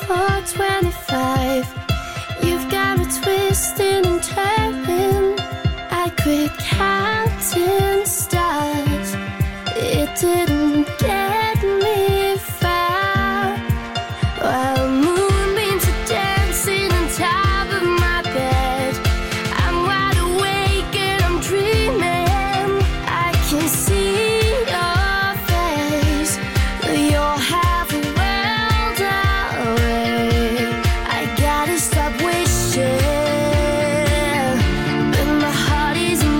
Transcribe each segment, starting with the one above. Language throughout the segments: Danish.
4:25. You've got me twisting and turning. I quit counting stars. It didn't get me far. While moonbeams are dancing on top of my bed, I'm wide awake and I'm dreaming. I can see your face, but you're half a world away. I gotta stop wishing, but my heart isn't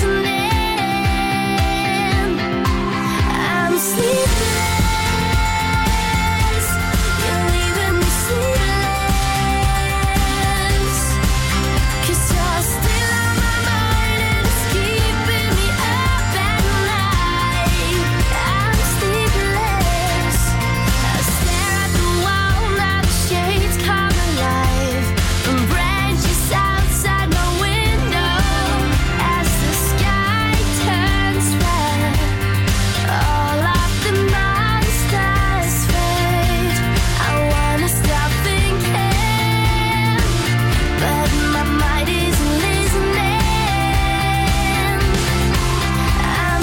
listening. I'm sleepless, you're leaving me sleepless, 'cause you're still on my mind and it's keeping me up at night. I'm sleepless, I stare at the wall, now the shades come alive, from branches outside my window, as the sky turns red. All of the monsters fade. I wanna stop thinking, but my mind isn't listening. I'm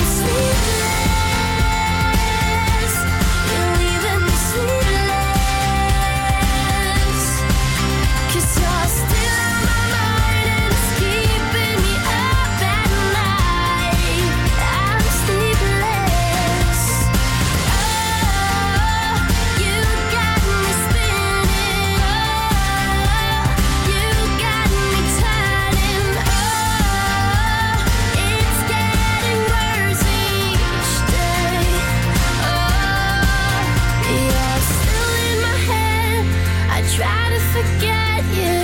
sleepless, you're leaving me sleepless, 'cause you're still on my mind and it's keeping me up at night. I'm sleepless. Oh, you got me spinning. Oh, you got me turning. Oh, it's getting worse each day. Oh, you're still in my head. I try to forget you.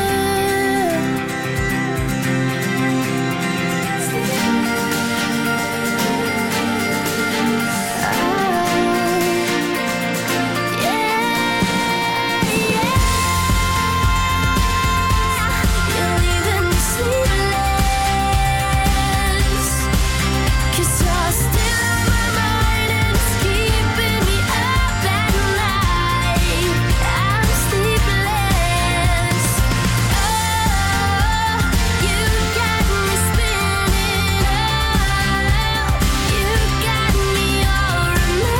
You're leaving me sleepless, 'cause you're still on my mind and it's keeping me up at night. I'm sleepless. Oh, you got me spinning. Oh, you got me all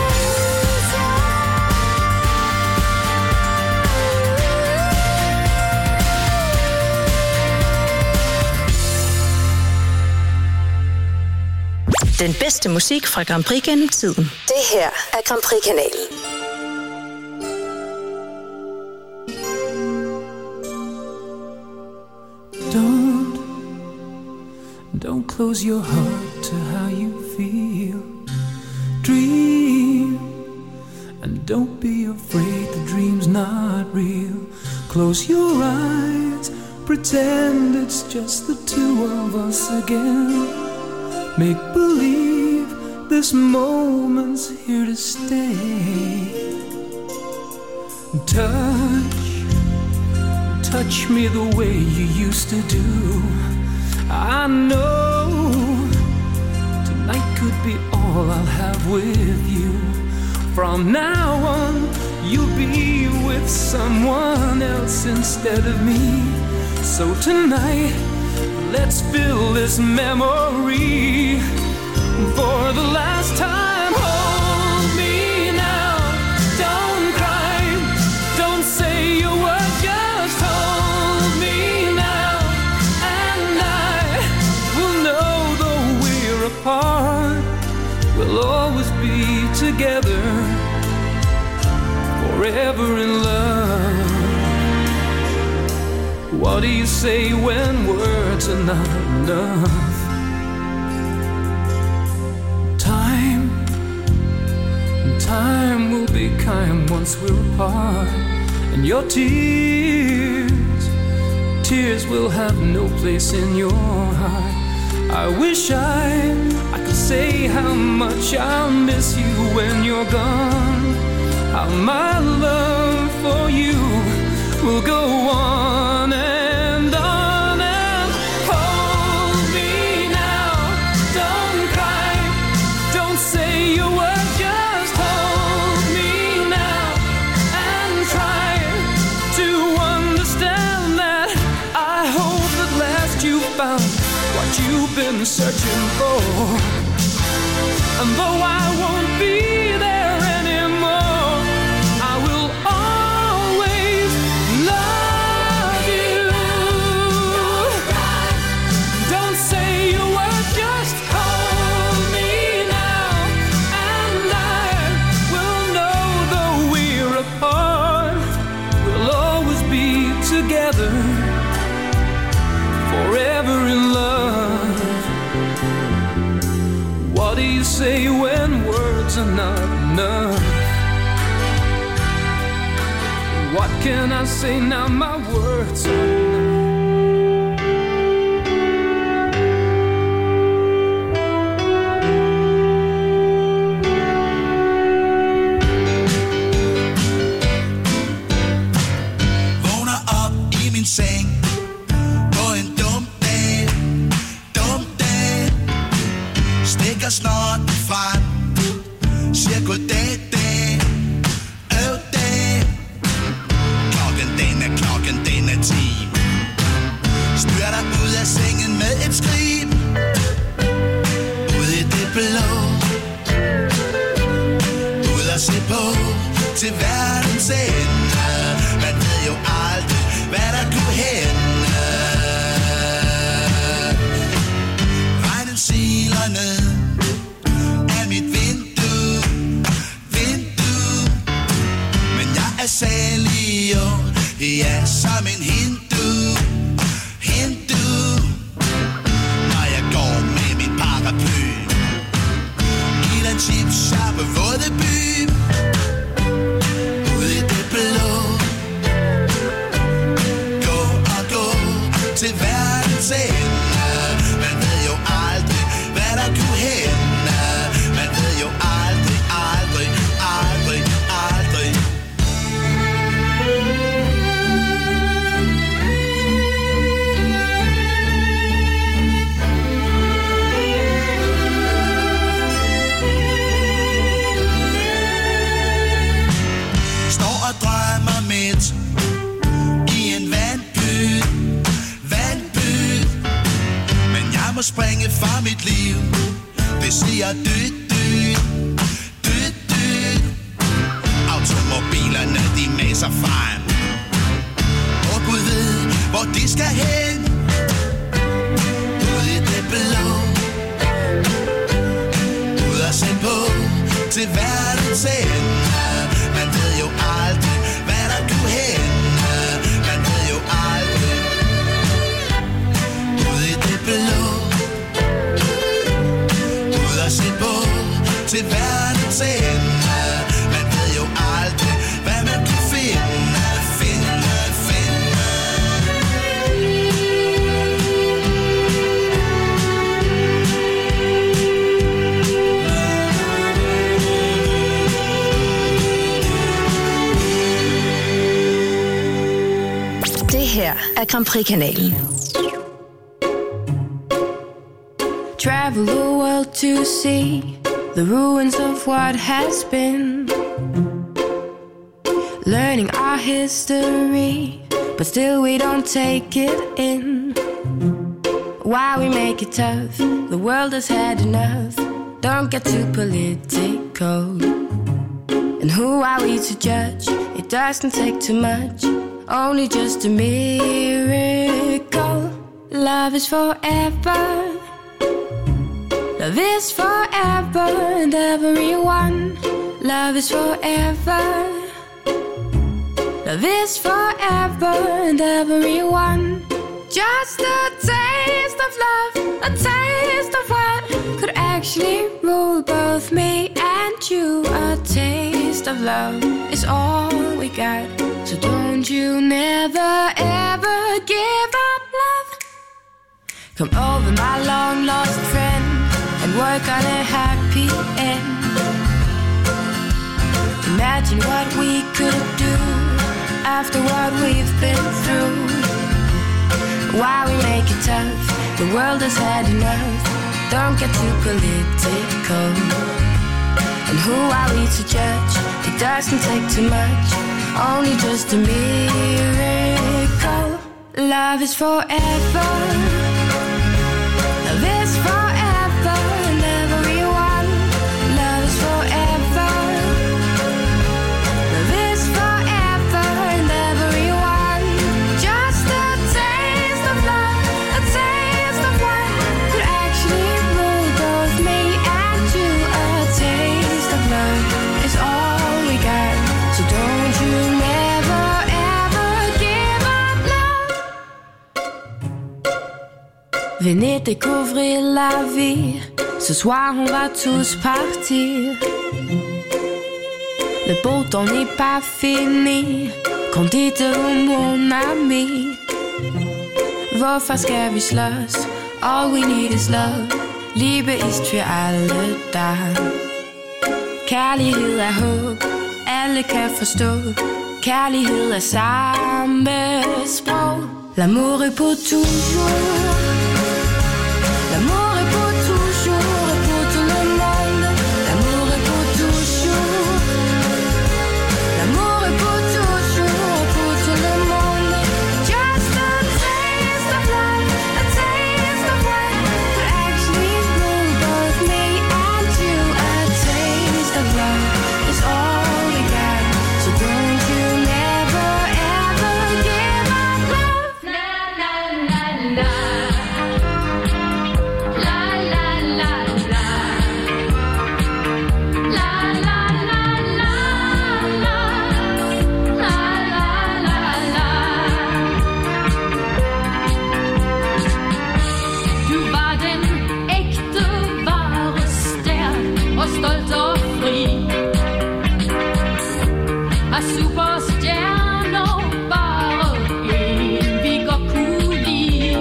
Den bedste musik fra Grand Prix gennem tiden. Det her er Grand Prix-kanalen. Don't close your heart to how you feel. Dream, and don't be afraid the dream's not real. Close your eyes, pretend it's just the two of us again. Make believe this moment's here to stay. Touch me the way you used to do. I know tonight could be all I'll have with you. From now on, you'll be with someone else instead of me. So tonight, let's fill this memory for the last time. Hold me now, don't cry, don't say your word, just hold me now, and I will know though we're apart, we'll always be together, forever in love. What do you say when words are not enough? Time will be kind once we're apart, and your tears will have no place in your heart. I wish I could say how much I'll miss you when you're gone, how my love for you will go on and on. And hold me now, don't cry, don't say your word, just hold me now and try you've been searching for. And though I won't be there anymore, I will always love you. Don't say a word, just hold me now, and I will know though we're apart, we'll always be together, forever in love. What do you say when words are not enough? What can I say now? My words are enough. Vågner op i min seng på en dum dag, stikker snart frem, siger goddag, dag, dag. Klokken den er 10. Styrter ud af sengen med et skrig, ud i det blå, ud at se på til verdens ende. Man ved jo aldrig, hvad der kunne hende. Regnen siler ned af mit vindue, men jeg er særlig jo, ja, som en hindu. Når jeg går med min paraply i den chipshoppe våde by, ude i det blå, gå til verdens ende. Man ved jo aldrig, hvad der kunne hende. Man ved jo aldrig, aldrig, aldrig, aldrig. Står og drømmer midt i en vandpyt, men jeg må springe fra mit liv. Det siger dyt. Automobilerne, de maser frem, og Gud ved, hvor de skal hen. Ud i det blå, ud at se på til verdens ende. Man ved jo aldrig, hvad der kunne hende. Man ved jo aldrig. Ud i det blå, ud at se på til verdens ende. Man ved jo aldrig, hvad man kan finde. Det her er Grand Prix-kanalen. Travel the world to see the ruins of what has been, learning our history, but still we don't take it in. Why we make it tough? The world has had enough. Don't get too political. And who are we to judge? It doesn't take too much, only just a miracle. Love is forever. Love is forever and everyone. Love is forever. Love is forever and everyone. Just a taste of love, a taste of what could actually rule both me and you. A taste of love is all we got, so don't you never ever give up love. Come over, my long lost friend, and work on a happy end. Imagine what we could do after what we've been through. Why we make it tough? The world has had enough. Don't get too political. And who are we to judge? It doesn't take too much, only just a miracle. Love is forever. Love is Venez découvrir la vie. Ce soir on va tous partir. Le beau temps n'est pas fini. Kom dites-vous mon ami. Hvorfor skal vi slås? All we need is love. Liebe ist für alle da. Kærlighed er håb. Alle kan forstå. Kærlighed er samme sprog. L'amour est pour toujours. L'amour est pour toujours et pour tout le monde. L'amour est pour toujours. L'amour est pour toujours et pour tout le monde. Just a taste of love, a taste of what could actually rule both me and you. A taste of love is all we got. So don't you never ever give up love. La la la la. La la la la. La la la la. La la la la. Du var den ægte vare, stærk og stolt og fri. Af superstjerner bare en vi godt kunne lide.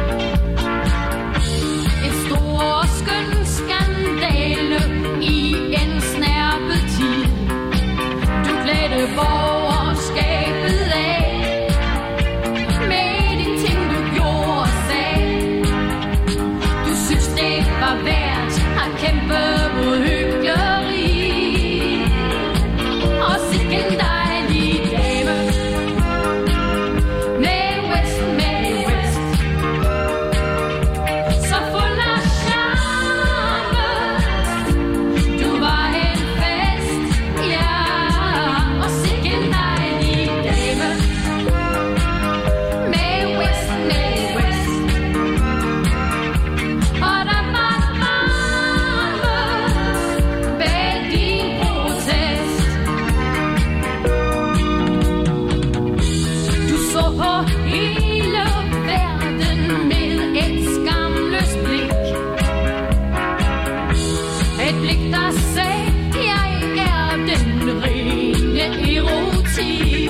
En stor og skøn skandale i en snærpet tid. Du klædte borgerskabet af med de ting du gjorde og sagde. Du synes det var værd at kæmpe mod hykleri. Og sikke en dejlig dame. Mae West, Mae West. Så fuld af charme. Du var en fest, ja. Og sikke en dejlig dame. Mae West, Mae West. Og der var varme bag din protest. Du så på hele verden med et skamløst blik. Et blik, der sagde, jeg er den rene erotik.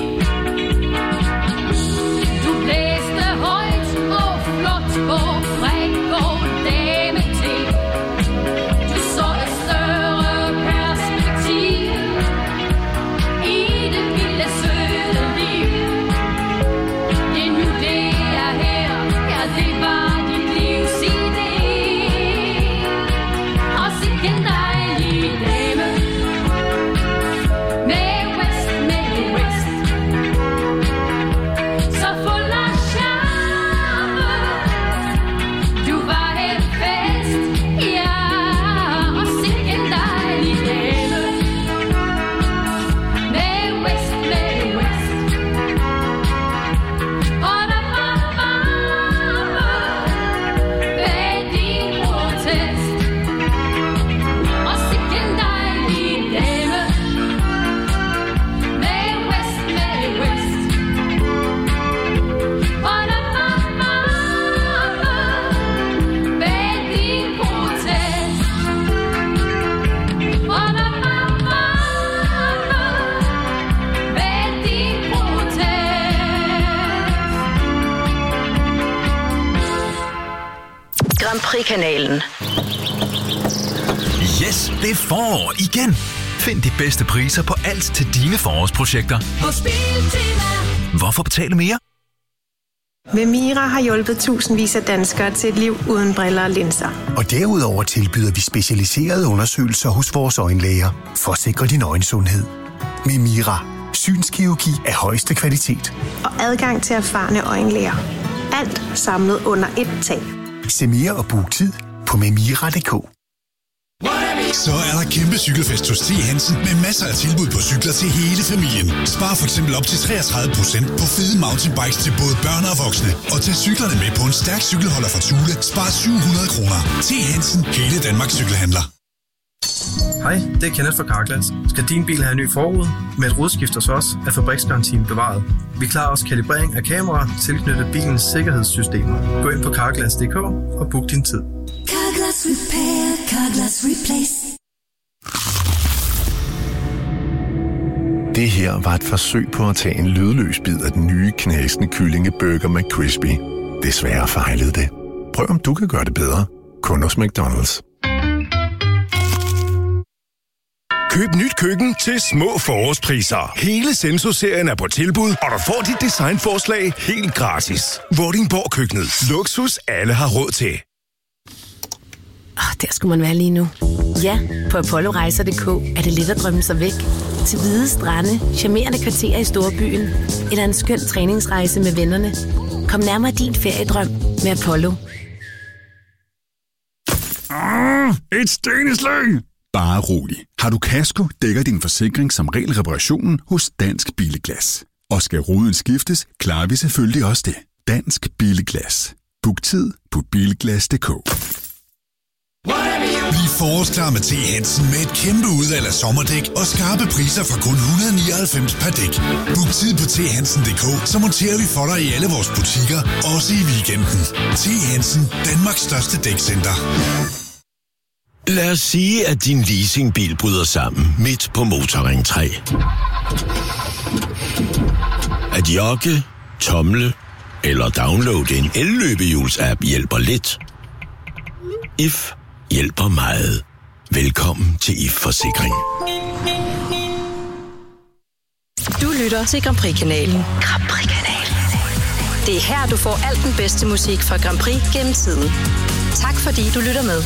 Du blæste højt og flot på fræk og dameting. Du så et større perspektiv i det vilde søde liv. Det nu det er her, ja det var dit livs idé. Og sikke en dejlig dame. Mae West, Mae West. Så fuld af charme. Du var en fest, ja. Og sikke en dejlig dame. Mae West, Mae West. Og der var varme bag din protest. Og sikke en dejlig dame. Mae West, Mae West. Og der var varme bag din protest. Og der var varme bag din protest. Grand Prix-kanalen. Yes, det er forår igen. Find de bedste priser på alt til dine forårsprojekter. Hos Biltema. Hvorfor betale mere? Memira har hjulpet tusindvis af danskere til et liv uden briller og linser. Og derudover tilbyder vi specialiserede undersøgelser hos vores øjenlæger for at sikre din øjensundhed. Memira. Synskirurgi af højeste kvalitet. Og adgang til erfarne øjenlæger. Alt samlet under ét tag. Se mere og book tid på memira.dk. Så er der kæmpe cykelfest hos T. Hansen med masser af tilbud på cykler til hele familien. Spar for eksempel op til 33% på fede mountainbikes til både børn og voksne. Og tag cyklerne med på en stærk cykelholder fra Thule. Spar 700 kroner. T. Hansen, hele Danmarks cykelhandler. Hej, det er Kenneth fra Carglass. Skal din bil have en ny forrude? Med et rudeskift hos os er fabriksgarantien bevaret. Vi klarer også kalibrering af kameraer tilknyttet bilens sikkerhedssystemer. Gå ind på carglass.dk og book din tid. Carglass Repair, Carglass Replace. Det her var et forsøg på at tage en lydløs bid af den nye knasende kyllingeburger McCrispy. Desværre fejlede det. Prøv om du kan gøre det bedre. Kun hos McDonald's. Køb nyt køkken til små forårspriser. Hele Senso-serien er på tilbud, og du får dit designforslag helt gratis. Vordingborg Køkkenet. Luksus alle har råd til. Der skulle man være lige nu. Ja, på ApolloRejser.dk er det let at drømme sig væk. Til hvide strande, charmerende kvarterer i storbyen, eller en skøn træningsrejse med vennerne. Kom nærmere din feriedrøm med Apollo. Et steneslag! Bare rolig. Har du kasko, dækker din forsikring som regel reparationen hos Dansk Billeglas. Og skal ruden skiftes, klarer vi selvfølgelig også det. Dansk Billeglas. Book tid på bilglas.dk. Bliv forårsklar med T. Hansen med et kæmpe udvalg af sommerdæk og skarpe priser fra kun 199 per dæk. Book tid på thansen.dk, så monterer vi for dig i alle vores butikker, også i weekenden. T. Hansen, Danmarks største dækcenter. Lad os sige, at din leasingbil bryder sammen midt på Motorring 3. At jogge, tomle eller downloade en elløbehjuls-app hjælper lidt. If hjælper meget. Velkommen til If Forsikring. Du lytter til Grand Prix-kanalen. Grand Prix-kanalen. Det er her, du får alt den bedste musik fra Grand Prix gennem tiden. Tak fordi du lytter med.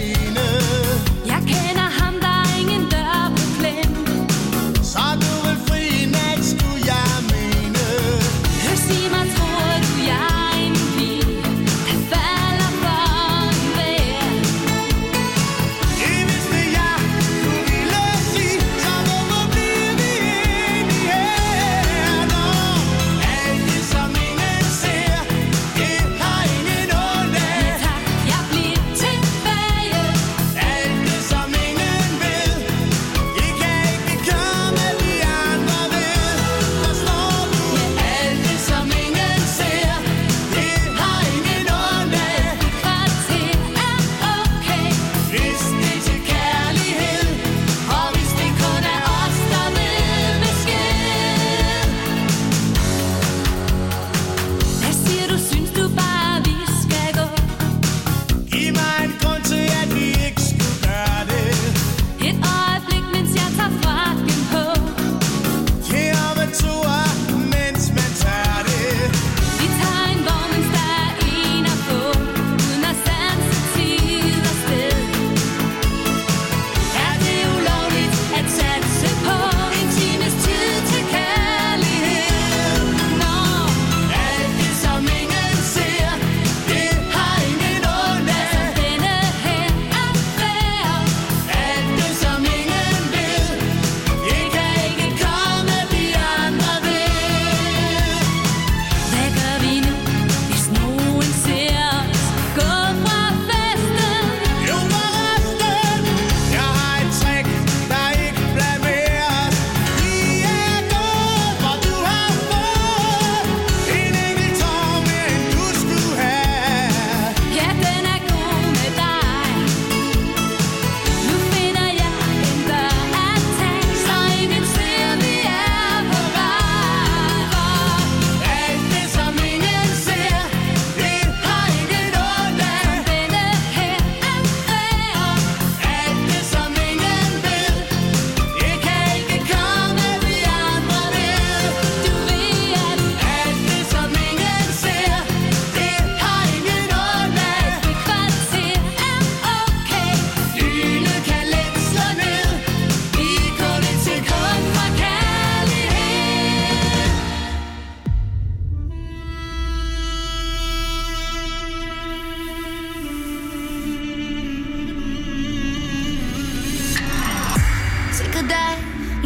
Jeg kender ham, der er ingen dør på klem. Så du vil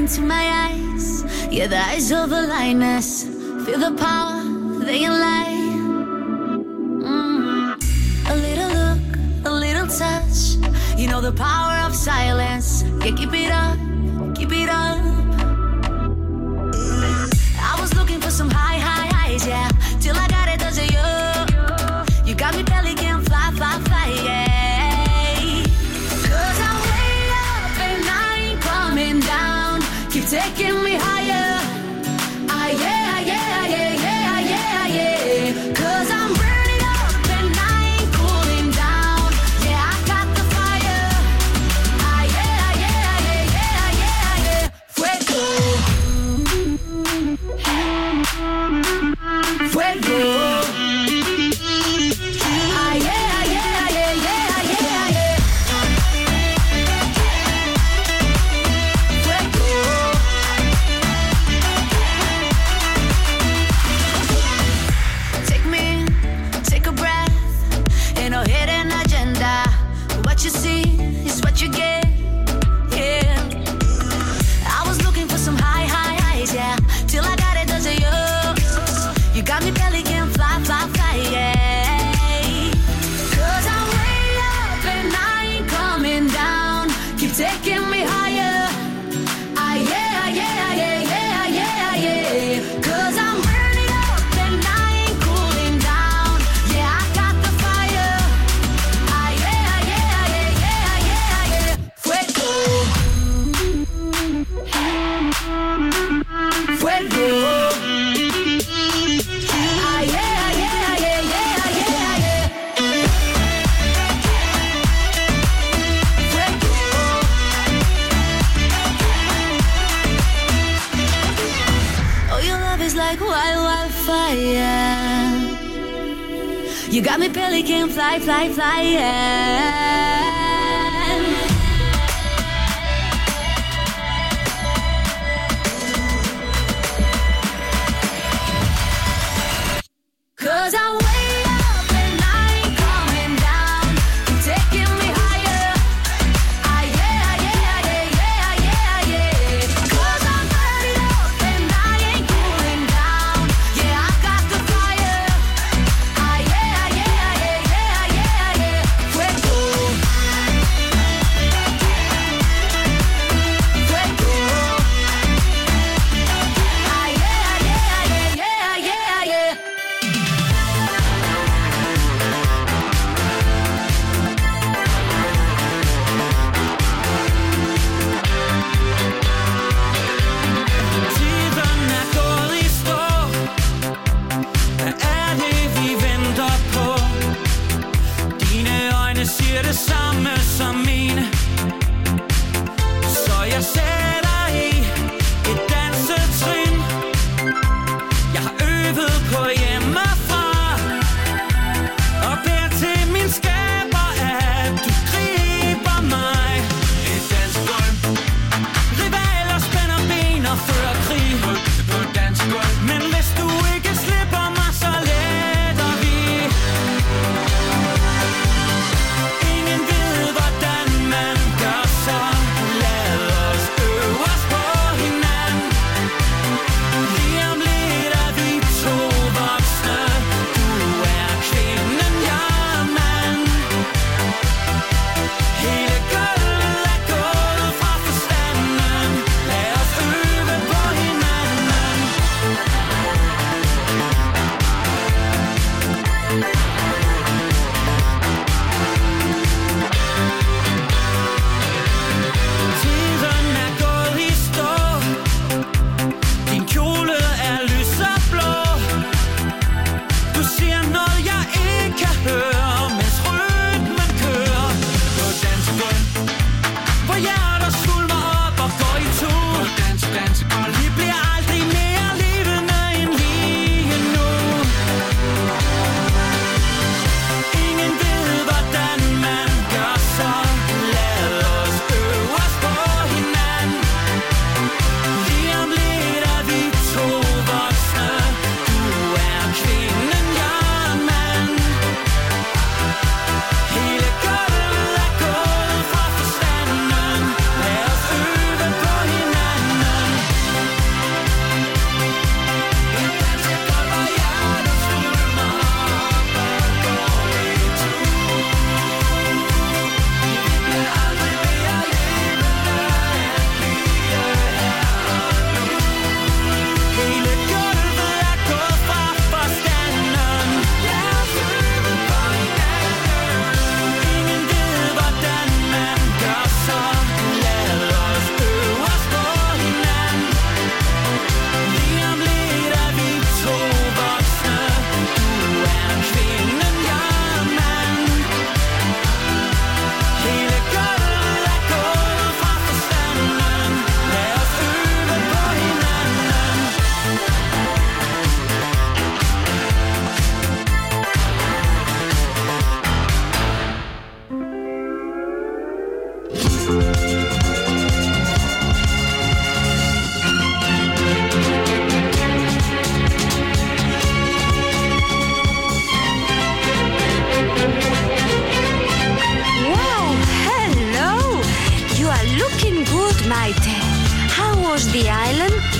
into my eyes. Yeah, the eyes of the lioness. Feel the power, they can lie. A little look, a little touch. You know the power of silence. Yeah, keep it up, keep it up. I was looking for some high highs, yeah. Till I got it, does it you? You got me belly can fly, fly, fly, yeah. 'Cause I'm way up and I ain't coming down. Keep taking me higher. Ah, yeah, yeah, yeah, yeah, yeah, yeah. 'Cause I'm burning up and I ain't cooling down. Yeah, I got the fire. Ah, yeah, yeah, yeah, yeah, yeah, yeah. Fuego. Fuego. Ah, yeah, yeah, yeah, yeah, yeah, yeah. Fuego. Take me in, take a breath. Ain't no hidden agenda. What you see is what you get. Yeah. I was looking for some high highs, yeah. Till I got it, does it you? You got me belly can fly, fly, fly, yeah. 'Cause I'm way up and I ain't coming down. Keep taking me higher. Ah, yeah, yeah, yeah, yeah, yeah, yeah. 'Cause I'm burning up and I ain't cooling down. Yeah, I got the fire. Ah, yeah, yeah, yeah, yeah, yeah, yeah. Fuego. Fuego. Ah, yeah, yeah, yeah, yeah, yeah, yeah. Fuego. Oh, your love is like wildfire. You got me belly can fly, fly, fly, yeah. 'Cause I'm way up and I ain't coming down. You're taking me higher. Ah, yeah, yeah, yeah, yeah, yeah, yeah. 'Cause I'm burning up and I ain't cooling down. Yeah, I got the fire. Ah, yeah, yeah, yeah, yeah, yeah, yeah. Fuego. Fuego. Ah, yeah, yeah, yeah, yeah, yeah, yeah. Tiden er gået i stå. Hvad er det, vi venter på? Dine øjne siger det samme som mine. Så jeg sætter i et dansetrin. Jeg har øvet på hjemmefra og beder til min skaber, at du griber mig. Et dansk gulv. Rivaler spænder ben og fører krig på dansk gulv. Men hvis du ikke slipper mig, så letter vi. Ingen ved, hvordan man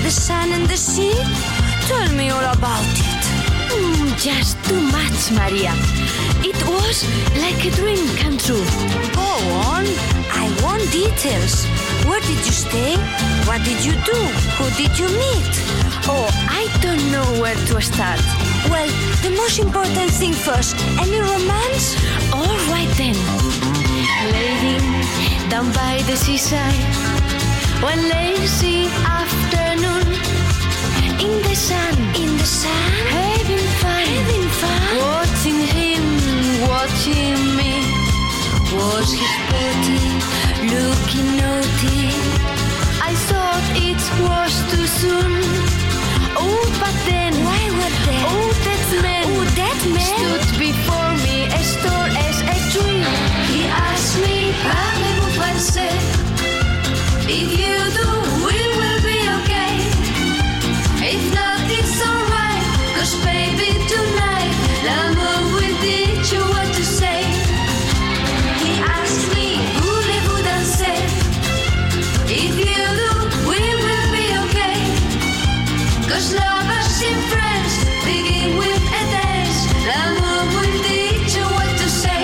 the sun and the sea? Tell me all about it. Just too much, Maria. It was like a dream come true. Go on. I want details. Where did you stay? What did you do? Who did you meet? Oh, I don't know where to start. Well, the most important thing first. Any romance? All right then. Laying down by the seaside, one lazy afternoon, in the sun, having fun, watching him, watching me. Was his body looking naughty? I thought it was too soon. Oh, but then, why were they? Oh, that man stood before me as tall as a tree. He asked me, parlez-vous français? If you do, we will be okay. If not, it's alright. 'Cause baby, tonight, l'amour will teach you what to say. He asked me, voulez-vous danser? If you do, we will be okay. 'Cause lovers and friends begin with a dance. L'amour will teach you what to say.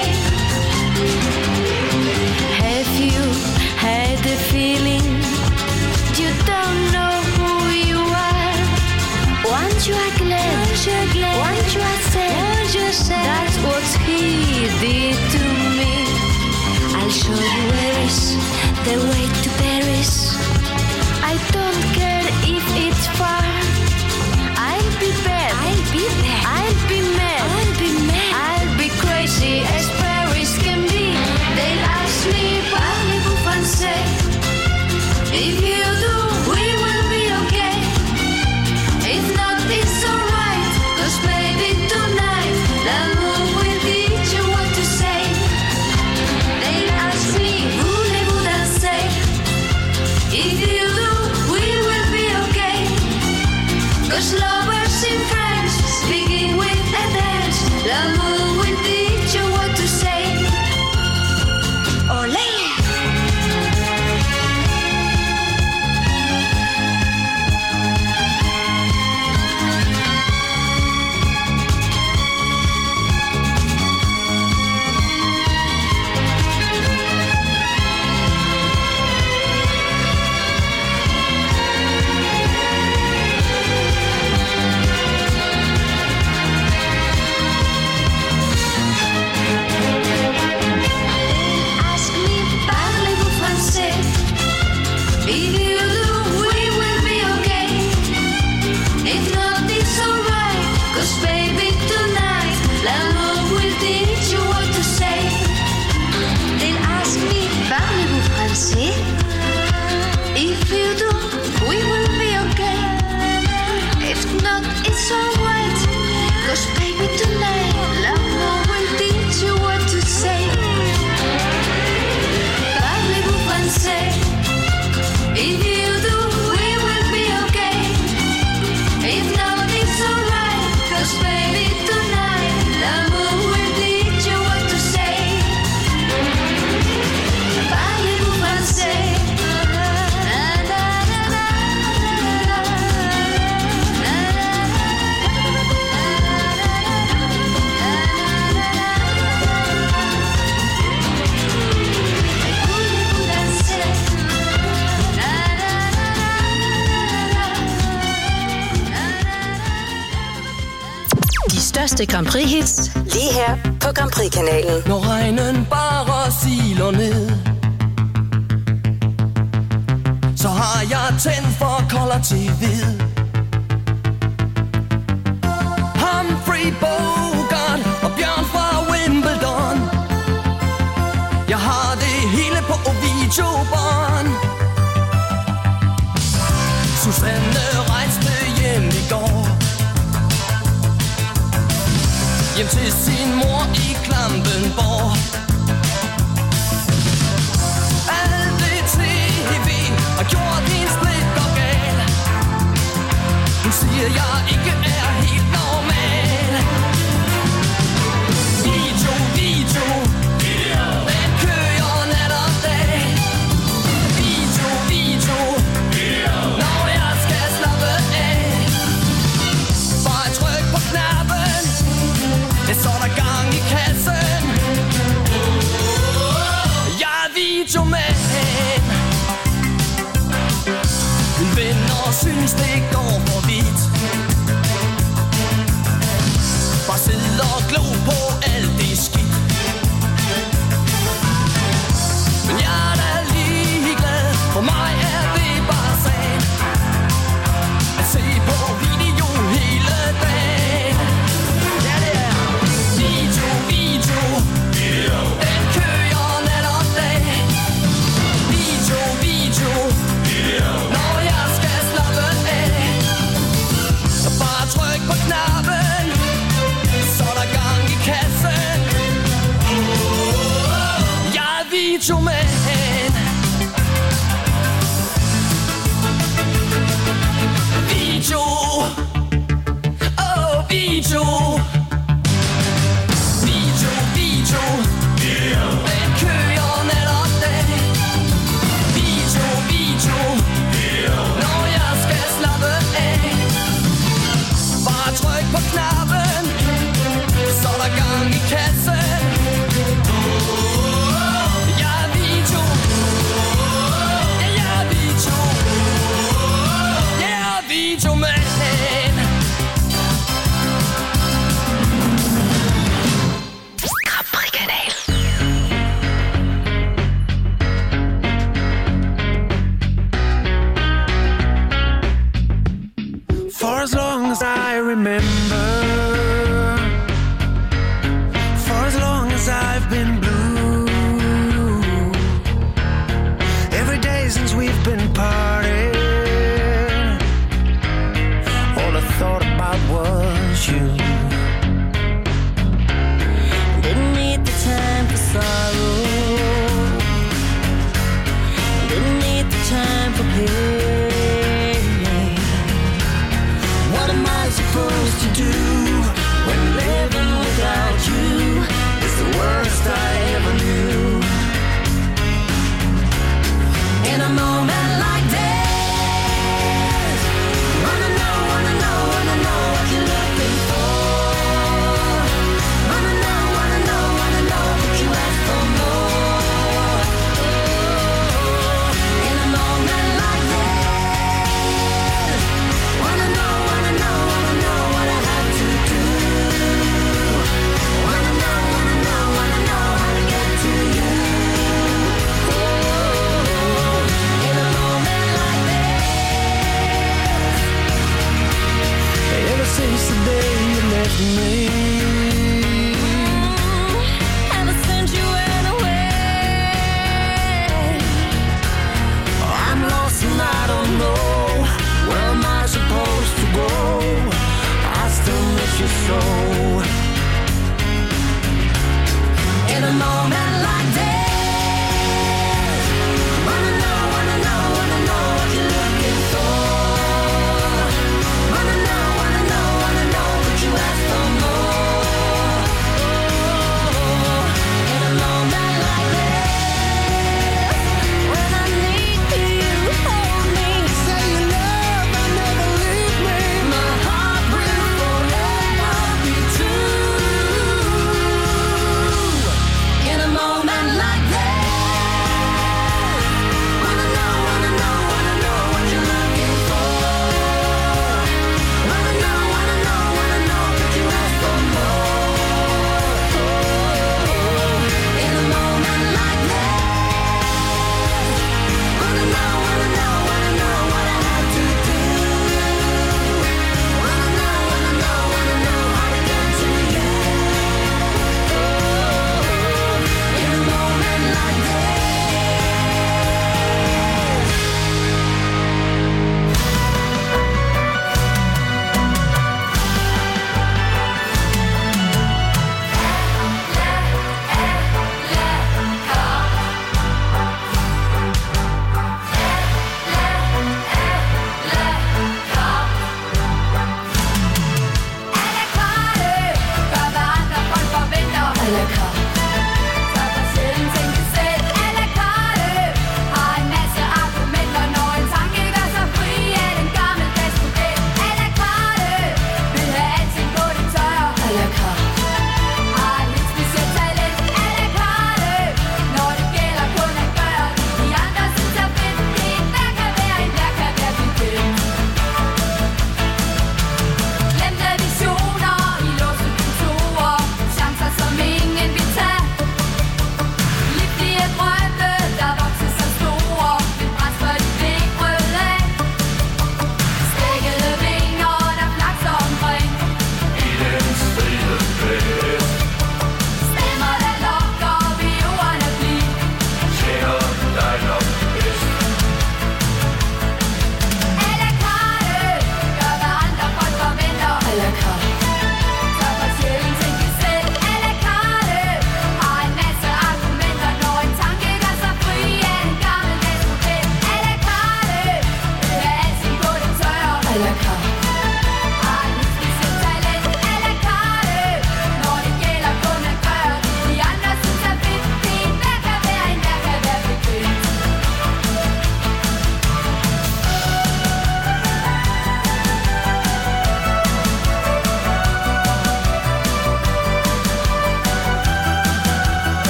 Have you had a feeling you don't know who you are? Once you are glad, once you are sad, that's what he did to me. I'll show you where is the way to Paris. I don't care if it's far. I'll be bad, I'll be mad, I'll be crazy as Paris can be. They'll ask me, parlez-vous français? If you do, we will be okay. If not, it's alright. 'Cause baby, tonight, l'amour will teach you what to say. They'll ask me, voulez-vous danser? If you do, we will be okay. 'Cause lovers and friends begin with a dance. L'amour will teach you what to say. Olé! Ask me, parlez-vous français? If you do, we will be okay. If not, it's alright. 'Cause baby, tonight, l'amour will teach you what to say. They'll ask me, parlez-vous français? If you do, we will be okay. If not, it's alright. 'Cause baby, tonight, l'amour will teach you what to say. Parlez-vous français? If you do, we will be okay. If not, it's alright. 'Cause baby, tonight, l'amour will teach you what to say. Parlez-vous français? Voulez-vous danser? De største Grand Prix-hits lige her på Grand Prix-kanalen. Når regnen bare siler ned, så har jeg tændt for kolder til hvid. Humphrey Bogart og Bjørn fra Wimbledon, jeg har det hele på videobånd. Susanne rejste hjem i går, hjem til sin mor i Klampenborg. videoman. Video, video. Video, den kører nat og dag. Video, når jeg skal slappe af. Bare tryk på knappen, så er der gang i kassen. Jeg er video.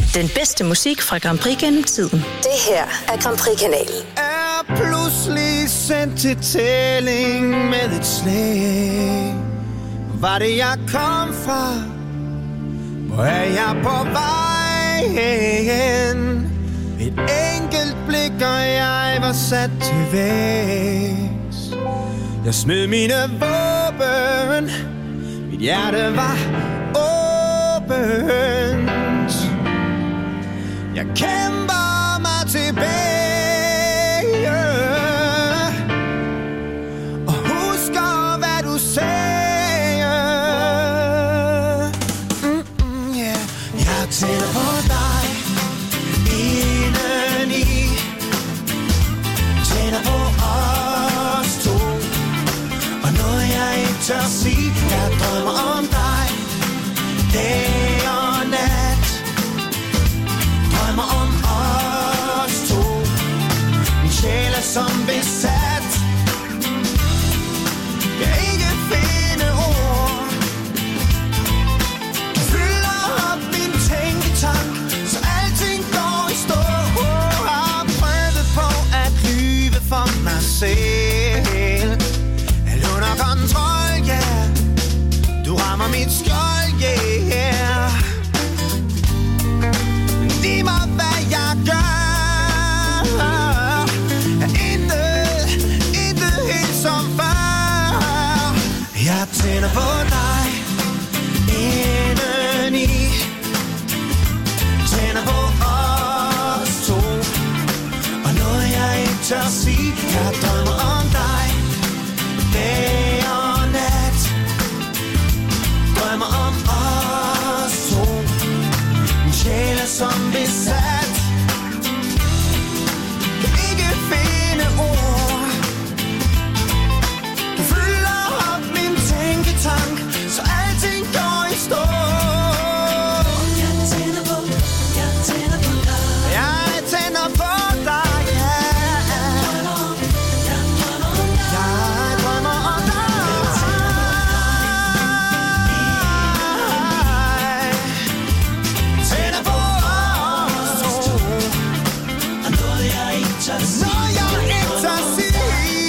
Den bedste musik fra Grand Prix gennem tiden. Det her er Grand Prix-kanalen. Er pludselig sendt til tælling med et slag. Var det jeg kom fra? Hvor er jeg på vej hen? Et enkelt blik, og jeg var sat til vægs. Jeg smed mine våben. Mit hjerte var åbent. Jeg kæmper mig tilbage og husker, hvad du sagde. Yeah. Jeg tænder på dig indeni. Tænder på os to. Og noget jeg ikke tør sige. Jeg drømmer om dig dag og nat. Drømmer om os to. Min sjæl er som besat. Jeg ikke finde ord. Du fylder op min tænketank, så alting går i stå. Har prøvet på at lyve for mig selv. Er under kontrol, ja. Du rammer mit skjold, yeah. Giv mig, hvad jeg gør. Er intet helt som før. Jeg tænder på dig indeni. Tænder på os to. Og noget jeg ikke tør sige. Jeg drømmer om dig dag og nat. Drømmer om os to. Min sjæl er som besat. Kan ikke finde ord. Du fylder op min tænketank, så alting går i stå. Jeg tænder på dig. Jeg tænder på dig, ja. Jeg drømmer om dig. Tænder på os to. Og noget jeg ikke tør sige.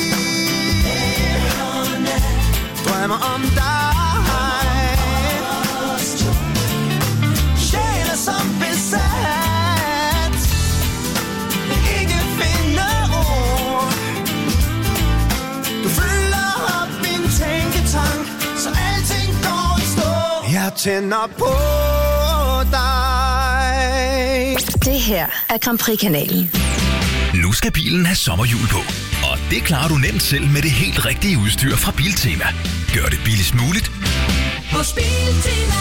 Drømmer om dig. Sjæl er som besat. Ikke finde ord. Du fylder op min tænketank, så alting går i stå. Jeg tænder på dig. Det her er Grand Prix-kanalen. Nu skal bilen have sommerhjul på. Og det klarer du nemt selv med det helt rigtige udstyr fra Biltema. Gør det billigst muligt. Hos Biltema.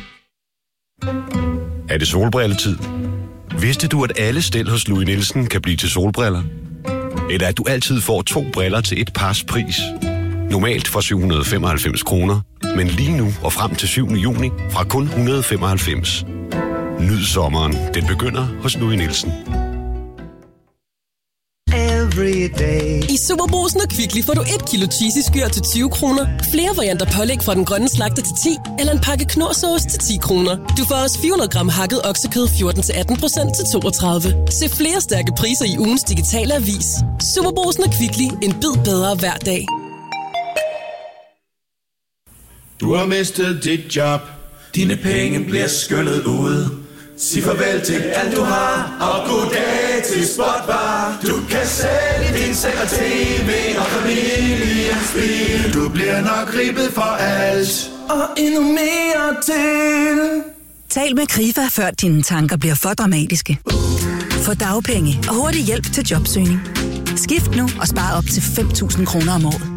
Er det solbrilletid? Vidste du, at alle stel hos Louis Nielsen kan blive til solbriller? Eller at du altid får 2 briller til et pars pris? Normalt for 795 kroner, men lige nu og frem til 7. juni fra kun 195. Nyd sommeren. Den begynder hos Louis Nielsen. I Superbrugsen og Kvickly får du 1 kilo cheesy-skyr til 20 kroner, flere varianter pålæg fra den grønne slagter til 10, eller en pakke knorrsauce til 10 kroner. Du får også 400 gram hakket oksekød 14-18% til 32. Se flere stærke priser i ugens digitale avis. Superbrugsen og Kvickly. En bid bedre hver dag. Du har mistet dit job. Dine penge bliver skyllet ud. Sig farvel til alt du har, og goddag til Spotbar. Du kan sælge din seng og tv og familiens bil. Du bliver nok ribbet for alt, og endnu mere til. Tal med Krifa, før dine tanker bliver for dramatiske. Få dagpenge og hurtig hjælp til jobsøgning. Skift nu og spar op til 5.000 kroner om året.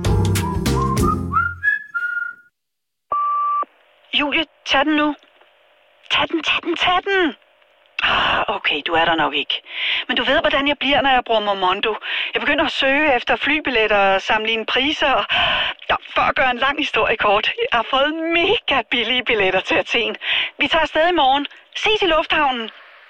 Julie, tag den nu. Tag den. Okay, du er der nok ikke. Men du ved, hvordan jeg bliver, når jeg bruger Momondo. Jeg begynder at søge efter flybilletter og sammenligne priser. Ja, for at gøre en lang historie kort. Jeg har fået mega billige billetter til Athen. Vi tager afsted i morgen. Ses i lufthavnen.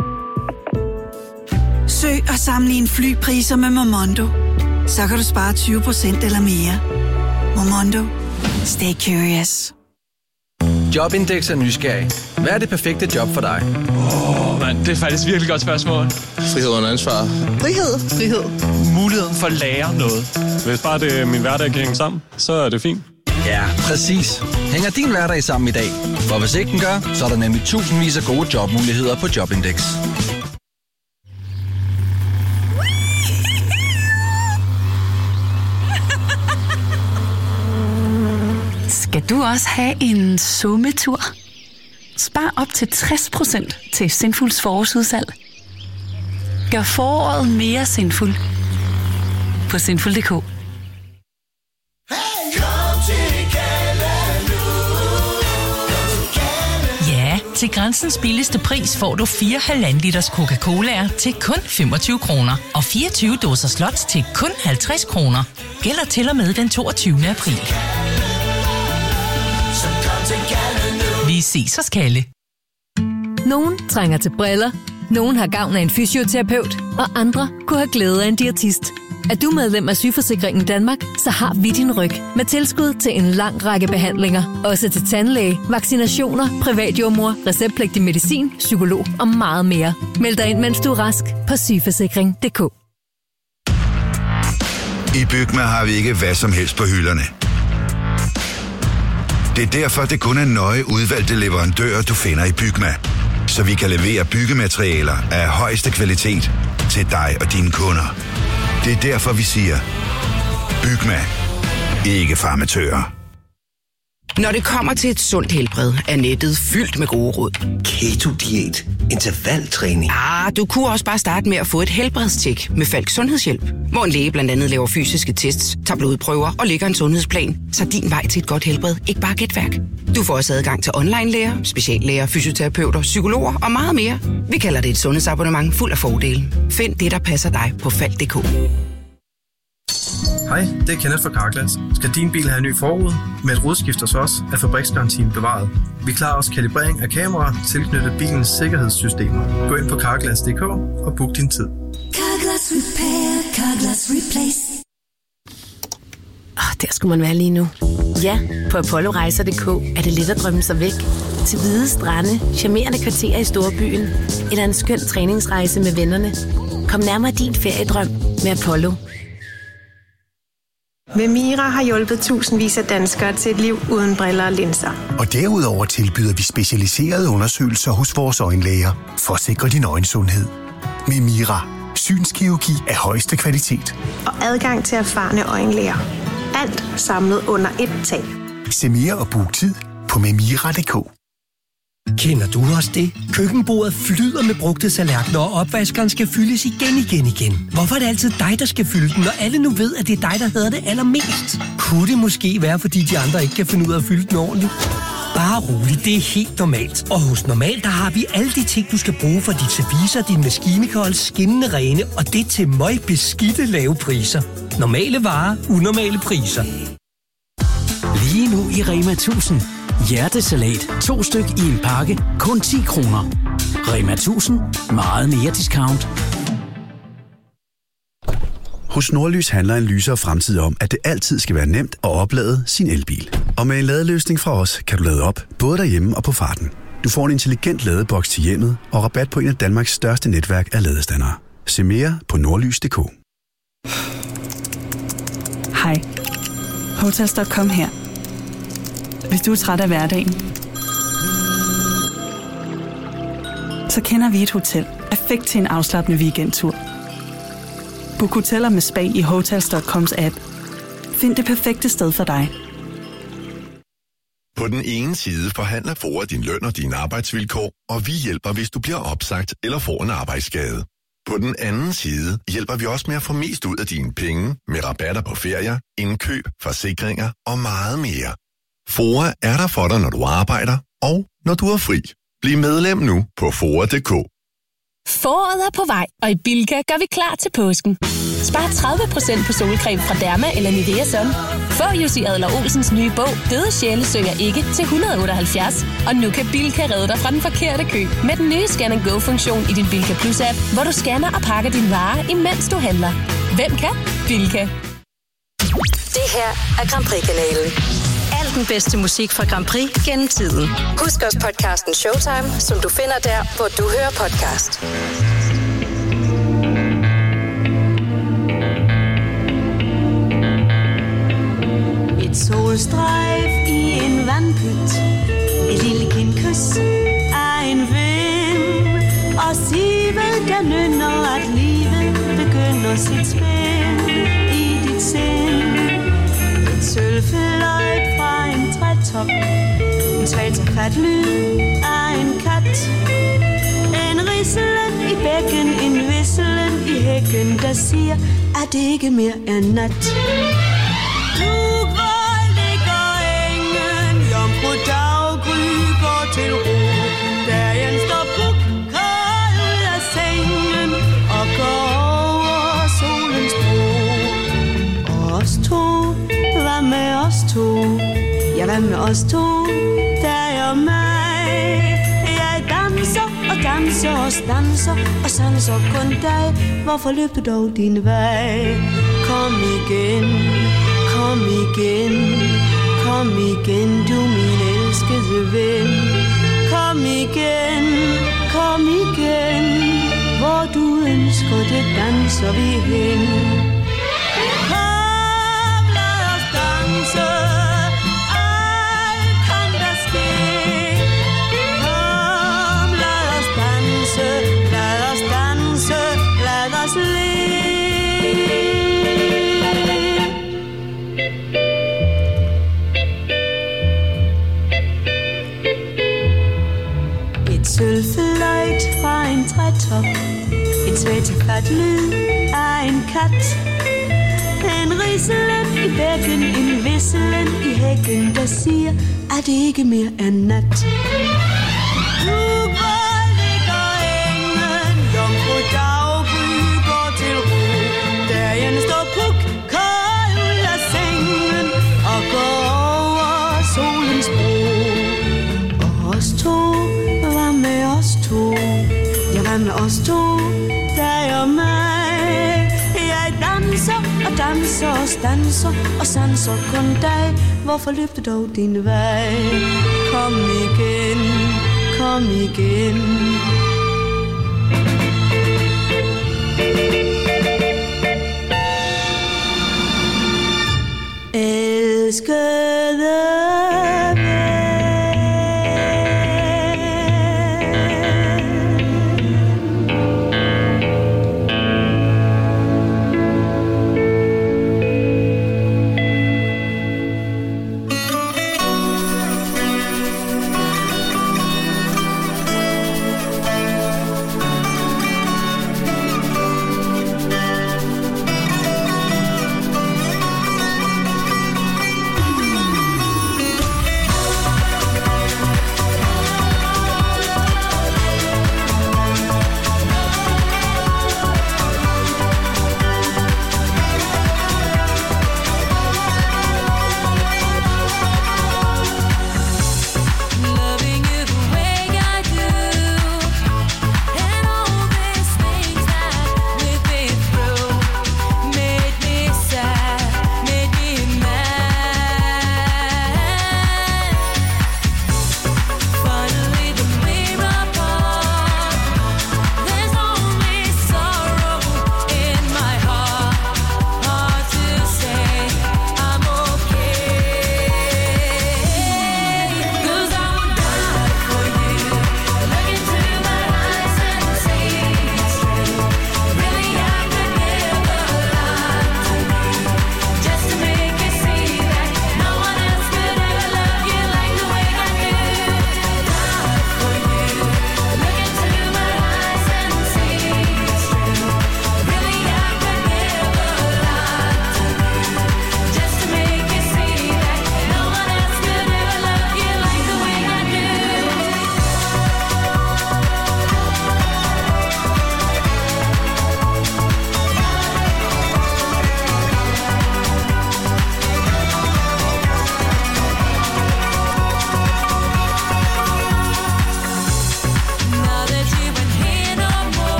Søg og sammenlign flypriser med Momondo. Så kan du spare 20% eller mere. Momondo. Stay curious. Jobindex er nysgerrig. Hvad er det perfekte job for dig? Det er faktisk et virkelig godt spørgsmål. Frihed under ansvar. Frihed. Muligheden for at lære noget. Hvis bare det er min hverdag kan hænge sammen, så er det fint. Ja, præcis. Hænger din hverdag sammen i dag? For hvis ikke den gør, så er der nemlig tusindvis af gode jobmuligheder på Jobindex. Skal du også have en sommetur? Spar op til 60% til Sinfuls forårsudsalg. Gør foråret mere sinful på sinful.dk. Ja, til Grænsens billigste pris får du 4,5 liters Coca-Colaer til kun 25 kroner og 24 dåser slots til kun 50 kroner. Gælder til og med den 22. april. Vi ses hos Kalle. Nogen trænger til briller, nogen har gavn af en fysioterapeut, og andre kunne have glæde af en diætist. Er du medlem af Sygeforsikringen Danmark, så har vi din ryg med tilskud til en lang række behandlinger. Også til tandlæge, vaccinationer, privatjordmor, receptpligtig medicin, psykolog og meget mere. Meld dig ind, mens du er rask på sygeforsikring.dk. I Bygma har vi ikke hvad som helst på hylderne. Det er derfor, det kun er nøje udvalgte leverandører, du finder i Bygma. Så vi kan levere byggematerialer af højeste kvalitet til dig og dine kunder. Det er derfor, vi siger, Bygma. Ikke farmatører. Når det kommer til et sundt helbred, er nettet fyldt med gode råd. Keto-diæt, intervaltræning. Du kunne også bare starte med at få et helbredstjek med Falk Sundhedshjælp, hvor en læge blandt andet laver fysiske tests, tager blodprøver og lægger en sundhedsplan, så din vej til et godt helbred ikke bare er gætværk. Du får også adgang til online-læger, speciallæger, fysioterapeuter, psykologer og meget mere. Vi kalder det et sundhedsabonnement fuld af fordele. Find det, der passer dig på Falk.dk. Hej, det er Kenneth fra Carglass. Skal din bil have en ny forrude? Med et rodskift hos os er fabriksgarantien bevaret. Vi klarer også kalibrering af kameraer tilknyttet bilens sikkerhedssystemer. Gå ind på Carglass.dk og book din tid. Carglass Repair, Carglass Replace. Der skulle man være lige nu. Ja, på ApolloRejser.dk er det let at drømme sig væk. Til hvide strande, charmerende kvarterer i storbyen, eller en skøn træningsrejse med vennerne. Kom nærmere din feriedrøm med Apollo. Memira har hjulpet tusindvis af danskere til et liv uden briller og linser. Og derudover tilbyder vi specialiserede undersøgelser hos vores øjenlæger for at sikre din øjensundhed. Memira. Synskirurgi af højeste kvalitet. Og adgang til erfarne øjenlæger. Alt samlet under ét tag. Se mere og book tid på memira.dk. Kender du også det? Køkkenbordet flyder med brugte tallerkener, og opvaskeren skal fyldes igen. Hvorfor er det altid dig, der skal fylde den, når alle nu ved, at det er dig, der hedder det allermest? Kunne det måske være, fordi de andre ikke kan finde ud af at fylde den ordentligt? Bare roligt, det er helt normalt. Og hos Normal, der har vi alle de ting, du skal bruge for dit service og din maskinekold, skinnende rene, og det til møgbeskidte lave priser. Normale varer, unormale priser. Lige nu i Rema 1000. Hjertesalat 2 styk i en pakke, kun 10 kroner. Rema 1000, meget mere discount. Hos Nordlys handler en lysere fremtid om, at det altid skal være nemt at oplade sin elbil. Og med en ladeløsning fra os, kan du lade op, både derhjemme og på farten. Du får en intelligent ladeboks til hjemmet og rabat på en af Danmarks største netværk af ladestandere. Se mere på nordlys.dk. Hej. Hotels.com her. Hvis du er træt af hverdagen, så kender vi et hotel perfekt til en afslappende weekendtur. Book hoteller med spa i Hotels.coms app. Find det perfekte sted for dig. På den ene side forhandler FOA din løn og dine arbejdsvilkår, og vi hjælper, hvis du bliver opsagt eller får en arbejdsskade. På den anden side hjælper vi også med at få mest ud af dine penge med rabatter på ferier, indkøb, forsikringer og meget mere. FOA er der for dig, når du arbejder og når du er fri. Bliv medlem nu på FOA.dk. Foråret er på vej, og i Bilka gør vi klar til påsken. Spar 30% på solcreme fra Derma eller Nivea Sun. Få Jussi Adler-Olsens nye bog, Døde sjæle synger ikke, til 178. Og nu kan Bilka redde dig fra den forkerte kø med den nye Scan & Go-funktion i din Bilka Plus-app, hvor du scanner og pakker dine varer, imens du handler. Hvem kan? Bilka. Det her er Grand Prix-kanalen. Alt den bedste musik fra Grand Prix gennem tiden. Husk også podcasten Showtime, som du finder der, hvor du hører podcast. Et solstrejf i en vandpyt, et lille kindkys af en vind, og sivet der nynner, at livet begynder sit spil i dit sind. Et sølvfløjt fra en trætop, en svag taget lyd af en kat, en rislen i bækken, en visselen i hækken, der siger, at det ikke mere er nat. På daggry går til ro, dagen står puk, kold ud af sengen og går over solens bro. Og os to, hvad med os to? Ja, hvad med os to? Dig og mig. Jeg danser og danser og stanser og sanser kun dig. Hvorfor løb du dog din vej? Kom igen, kom igen. Kom igen, du min elskede ven. Kom igen, hvor du ønsker det, danser vi hen. Kom, lad os danse, alt kan der ske. Kom, lad os danse, lad os danse, lad os le. Sølvfløjt fra en trætop, en svætefat lyd af en kat, en rislen i bækken, en visselen i hækken, der siger, at det ikke mere er nat. Hvor ligger engen, jomfru daggry går til ro, dagen står puk, kold ud af sengen og går over solens bro. Og os to, med os to, ja, hvad med os to, dig og mig. Jeg danser og danser og stanser og sanser kun dig. Hvorfor løb du dog din vej? Kom igen, kom igen. Elskede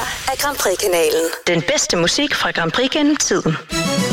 her er Grand Prix-kanalen. Den bedste musik fra Grand Prix gennem tiden.